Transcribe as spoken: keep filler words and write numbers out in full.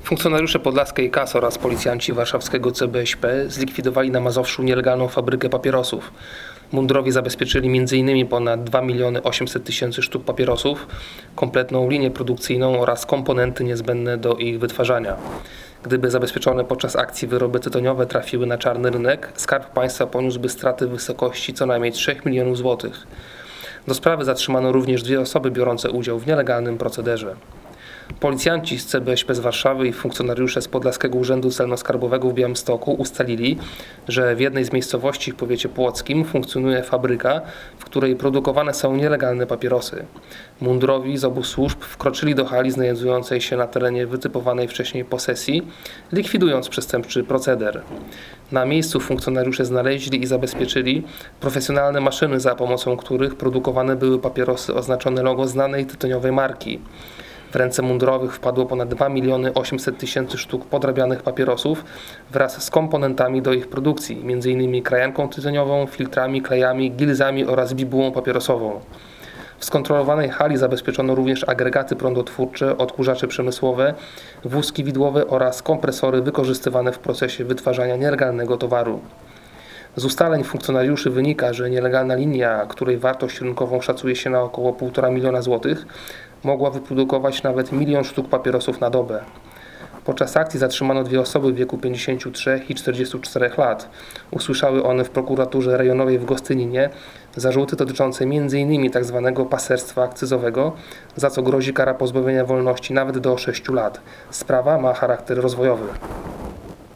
Funkcjonariusze podlaskiej K A S oraz policjanci warszawskiego C B S P zlikwidowali na Mazowszu nielegalną fabrykę papierosów. Mundurowi zabezpieczyli między innymi ponad dwa miliony osiemset tysięcy sztuk papierosów, kompletną linię produkcyjną oraz komponenty niezbędne do ich wytwarzania. Gdyby zabezpieczone podczas akcji wyroby tytoniowe trafiły na czarny rynek, Skarb Państwa poniósłby straty w wysokości co najmniej trzech milionów złotych. Do sprawy zatrzymano również dwie osoby biorące udział w nielegalnym procederze. Policjanci z C B S P z Warszawy i funkcjonariusze z Podlaskiego Urzędu Celno-Skarbowego w Białymstoku ustalili, że w jednej z miejscowości w powiecie płockim funkcjonuje fabryka, w której produkowane są nielegalne papierosy. Mundurowi z obu służb wkroczyli do hali znajdującej się na terenie wytypowanej wcześniej posesji, likwidując przestępczy proceder. Na miejscu funkcjonariusze znaleźli i zabezpieczyli profesjonalne maszyny, za pomocą których produkowane były papierosy oznaczone logo znanej tytoniowej marki. W ręce mundurowych wpadło ponad dwa miliony osiemset tysięcy sztuk podrabianych papierosów wraz z komponentami do ich produkcji, między innymi krajanką tytoniową, filtrami, klejami, gilzami oraz bibułą papierosową. W skontrolowanej hali zabezpieczono również agregaty prądotwórcze, odkurzacze przemysłowe, wózki widłowe oraz kompresory wykorzystywane w procesie wytwarzania nielegalnego towaru. Z ustaleń funkcjonariuszy wynika, że nielegalna linia, której wartość rynkową szacuje się na około półtora miliona złotych, mogła wyprodukować nawet milion sztuk papierosów na dobę. Podczas akcji zatrzymano dwie osoby w wieku pięćdziesięciu trzech i czterdziestu czterech lat. Usłyszały one w prokuraturze rejonowej w Gostyninie zarzuty dotyczące między innymi tzw. paserstwa akcyzowego, za co grozi kara pozbawienia wolności nawet do sześciu lat. Sprawa ma charakter rozwojowy.